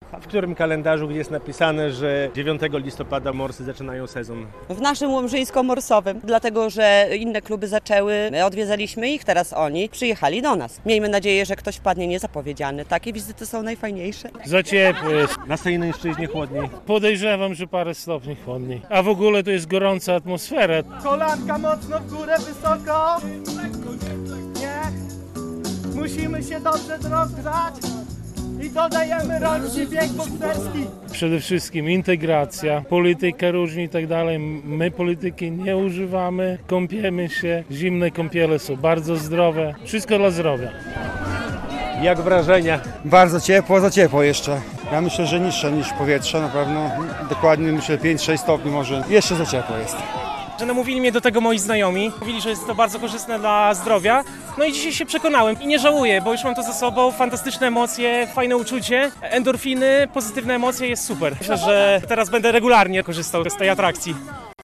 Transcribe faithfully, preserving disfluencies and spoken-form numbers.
W którym kalendarzu gdzie jest napisane, że dziewiątego listopada Morsy zaczynają sezon? W naszym łomżyńsko-morsowym, dlatego że inne kluby zaczęły, my odwiedzaliśmy ich, teraz oni przyjechali do nas. Miejmy nadzieję, że ktoś wpadnie niezapowiedziany. Takie wizyty są najfajniejsze. Za ciepło jest. Na Sejneńszczyźnie chłodniej. Podejrzewam, że parę stopni chłodniej. A w ogóle to jest gorąca atmosfera. Kolanka mocno w górę, wysoko. Nie. Musimy się dobrze rozgrzać. I dodajemy rączny bieg bokserski. Przede wszystkim integracja, polityka różni i tak dalej. My polityki nie używamy, kąpiemy się. Zimne kąpiele są bardzo zdrowe. Wszystko dla zdrowia. Jak wrażenia? Bardzo ciepło, za ciepło jeszcze. Ja myślę, że niższe niż powietrze, na pewno. Dokładnie myślę pięć sześć stopni może. Jeszcze za ciepło jest. Że namówili mnie do tego moi znajomi. Mówili, że jest to bardzo korzystne dla zdrowia. No i dzisiaj się przekonałem i nie żałuję, bo już mam to za sobą. Fantastyczne emocje, fajne uczucie, endorfiny, pozytywne emocje, jest super. Myślę, że teraz będę regularnie korzystał z tej atrakcji.